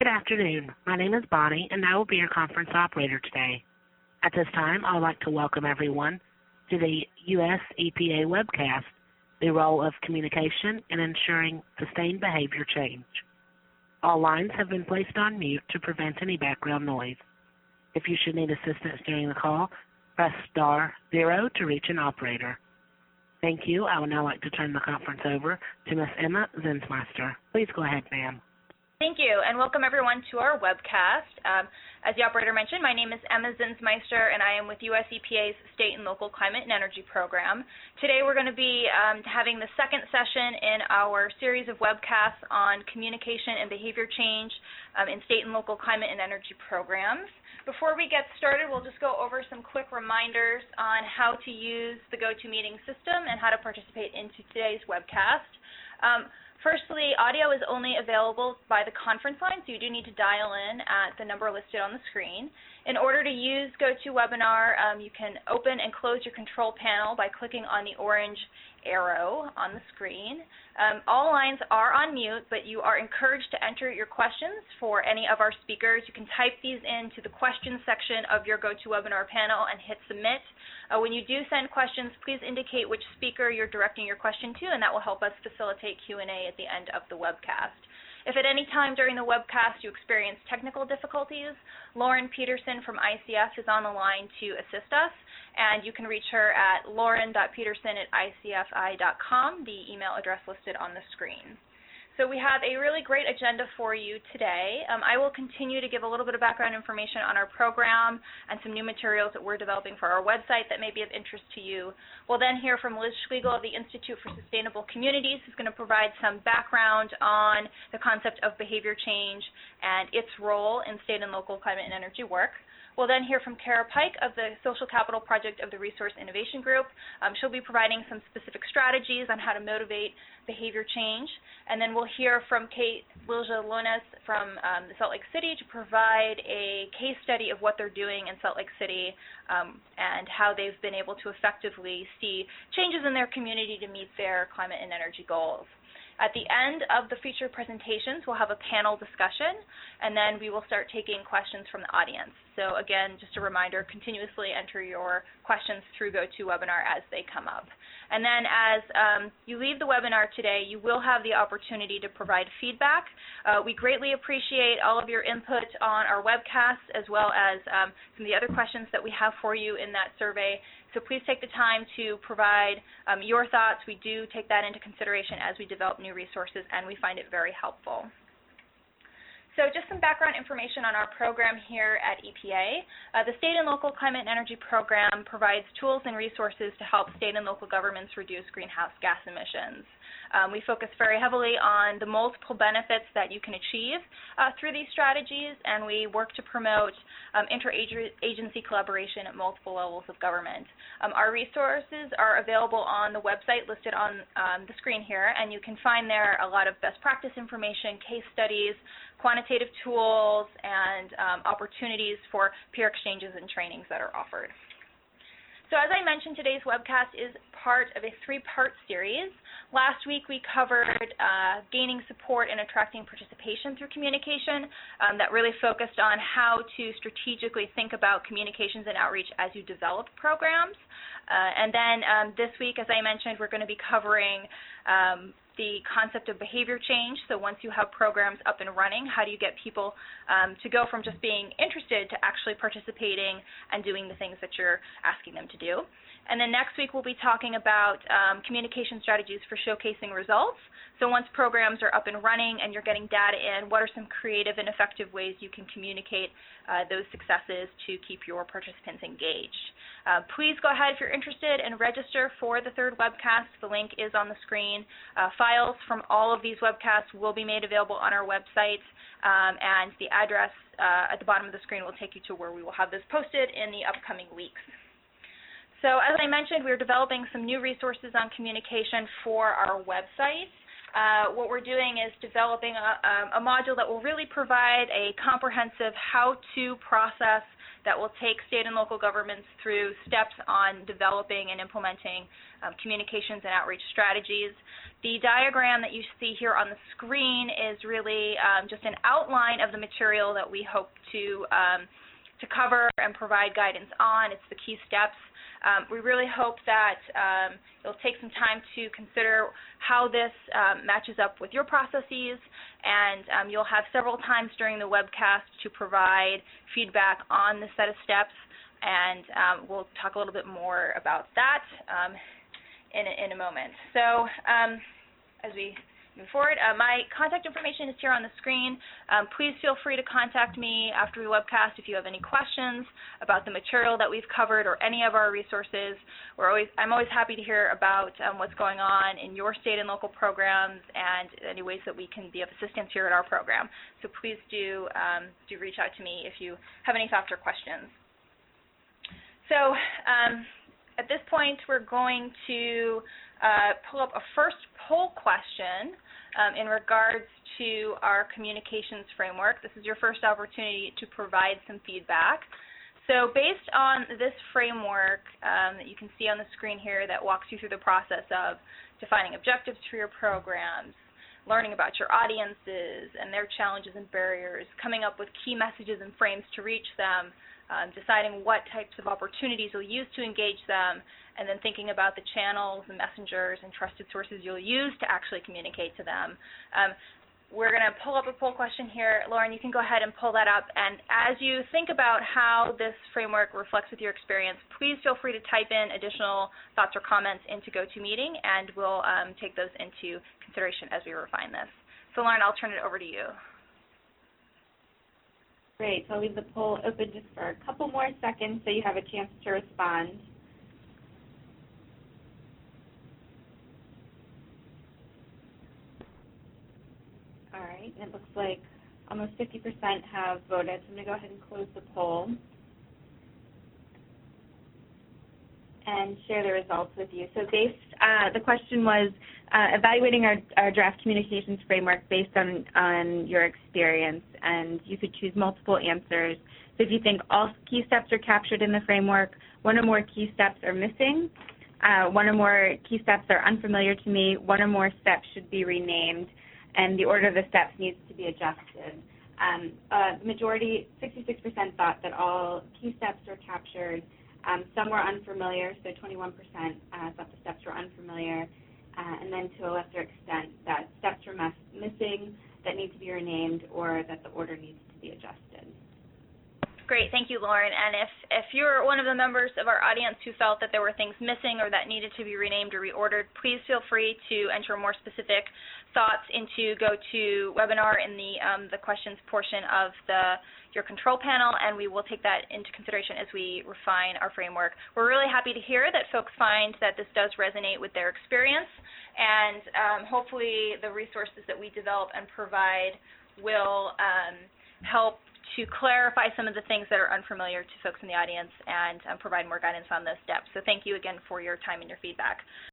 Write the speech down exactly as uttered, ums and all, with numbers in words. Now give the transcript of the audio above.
Good afternoon. My name is Bonnie, and I will be your conference operator today. At this time, I would like to welcome everyone to the U S E P A webcast, The Role of Communication in Ensuring Sustained Behavior Change. All lines have been placed on mute to prevent any background noise. If you should need assistance during the call, press star zero to reach an operator. Thank you. I would now like to turn the conference over to Miss Emma Zinsmeister. Please go ahead, ma'am. Thank you, and welcome everyone to our webcast. Um, as the operator mentioned, my name is Emma Zinsmeister, and I am with U S E P A's State and Local Climate and Energy Program. Today we're going to be um, having the second session in our series of webcasts on communication and behavior change um, in state and local climate and energy programs. Before we get started, we'll just go over some quick reminders on how to use the GoToMeeting system and how to participate in today's webcast. Um, Firstly, audio is only available by the conference line, so you do need to dial in at the number listed on the screen. In order to use GoToWebinar, um, you can open and close your control panel by clicking on the orange arrow on the screen. Um, all lines are on mute, but you are encouraged to enter your questions for any of our speakers. You can type these into the questions section of your GoToWebinar panel and hit submit. Uh, when you do send questions, please indicate which speaker you're directing your question to, and that will help us facilitate Q and A at the end of the webcast. If at any time during the webcast you experience technical difficulties, Lauren Peterson from I C F is on the line to assist us, and you can reach her at lauren dot peterson at I C F I dot com, the email address listed on the screen. So we have a really great agenda for you today. Um, I will continue to give a little bit of background information on our program and some new materials that we're developing for our website that may be of interest to you. We'll then hear from Liz Schlegel of the Institute for Sustainable Communities, who's going to provide some background on the concept of behavior change and its role in state and local climate and energy work. We'll then hear from Kara Pike of the Social Capital Project of the Resource Innovation Group. Um, she'll be providing some specific strategies on how to motivate behavior change. And then we'll hear from Kate Wilja-Lones from um, the Salt Lake City to provide a case study of what they're doing in Salt Lake City um, and how they've been able to effectively see changes in their community to meet their climate and energy goals. At the end of the featured presentations, we'll have a panel discussion, and then we will start taking questions from the audience. So again, just a reminder, continuously enter your questions through GoToWebinar as they come up. And then as um, you leave the webinar today, you will have the opportunity to provide feedback. Uh, we greatly appreciate all of your input on our webcast, as well as um, some of the other questions that we have for you in that survey. So please take the time to provide um, your thoughts. We do take that into consideration as we develop new resources, and we find it very helpful. So just some background information on our program here at E P A. Uh, the State and Local Climate and Energy Program provides tools and resources to help state and local governments reduce greenhouse gas emissions. Um, we focus very heavily on the multiple benefits that you can achieve uh, through these strategies, and we work to promote um, interagency collaboration at multiple levels of government. Um, our resources are available on the website listed on um, the screen here, and you can find there a lot of best practice information, case studies, quantitative tools, and um, opportunities for peer exchanges and trainings that are offered. So as I mentioned, today's webcast is part of a three-part series. Last week we covered uh, gaining support and attracting participation through communication. Um, that really focused on how to strategically think about communications and outreach as you develop programs. Uh, and then um, this week, as I mentioned, we're going to be covering um, the concept of behavior change. So once you have programs up and running, how do you get people um, to go from just being interested to actually participating and doing the things that you're asking them to do? And then next week we'll be talking about um, communication strategies for showcasing results. So once programs are up and running and you're getting data in, what are some creative and effective ways you can communicate uh, those successes to keep your participants engaged? Uh, please go ahead if you're interested and register for the third webcast. The link is on the screen. Uh, files from all of these webcasts will be made available on our website, um, and the address uh, at the bottom of the screen will take you to where we will have this posted in the upcoming weeks. So as I mentioned, we're developing some new resources on communication for our website. Uh, what we're doing is developing a, a module that will really provide a comprehensive how-to process that will take state and local governments through steps on developing and implementing um, communications and outreach strategies. The diagram that you see here on the screen is really um, just an outline of the material that we hope to um, to cover and provide guidance on. It's the key steps. Um, we really hope that um, you'll take some time to consider how this um, matches up with your processes, and um, you'll have several times during the webcast to provide feedback on the set of steps, and um, we'll talk a little bit more about that um, in, a, in a moment. So um, as we move forward, uh, my contact information is here on the screen. Um, please feel free to contact me after the webcast if you have any questions about the material that we've covered or any of our resources. We're always, I'm always happy to hear about um, what's going on in your state and local programs and any ways that we can be of assistance here at our program. So please do, um, do reach out to me if you have any thoughts or questions. So um, at this point, we're going to uh, pull up a first poll question um, in regards to our communications framework. This is your first opportunity to provide some feedback. So based on this framework um, that you can see on the screen here that walks you through the process of defining objectives for your programs, learning about your audiences and their challenges and barriers, coming up with key messages and frames to reach them, um, deciding what types of opportunities you'll use to engage them, and then thinking about the channels and messengers and trusted sources you'll use to actually communicate to them. Um, we're going to pull up a poll question here. Lauren, you can go ahead and pull that up. And as you think about how this framework reflects with your experience, please feel free to type in additional thoughts or comments into GoToMeeting, and we'll um, take those into consideration as we refine this. So, Lauren, I'll turn it over to you. Great. So I'll leave the poll open just for a couple more seconds so you have a chance to respond. All right, it looks like almost fifty percent have voted, so I'm going to go ahead and close the poll and share the results with you. So based, uh, the question was uh, evaluating our, our draft communications framework based on, on your experience, and you could choose multiple answers. So if you think all key steps are captured in the framework, one or more key steps are missing, uh, one or more key steps are unfamiliar to me, one or more steps should be renamed, and the order of the steps needs to be adjusted. Um, uh, the majority, sixty-six percent, thought that all key steps were captured. Um, some were unfamiliar, so twenty-one percent uh, thought the steps were unfamiliar, uh, and then to a lesser extent that steps were missing that need to be renamed or that the order needs to be adjusted. Great, thank you, Lauren. And if, if you're one of the members of our audience who felt that there were things missing or that needed to be renamed or reordered, please feel free to enter more specific thoughts into GoToWebinar in the um, the questions portion of the your control panel, and we will take that into consideration as we refine our framework. We're really happy to hear that folks find that this does resonate with their experience, and um, hopefully the resources that we develop and provide will um, help to clarify some of the things that are unfamiliar to folks in the audience and um, provide more guidance on those steps. So thank you again for your time and your feedback.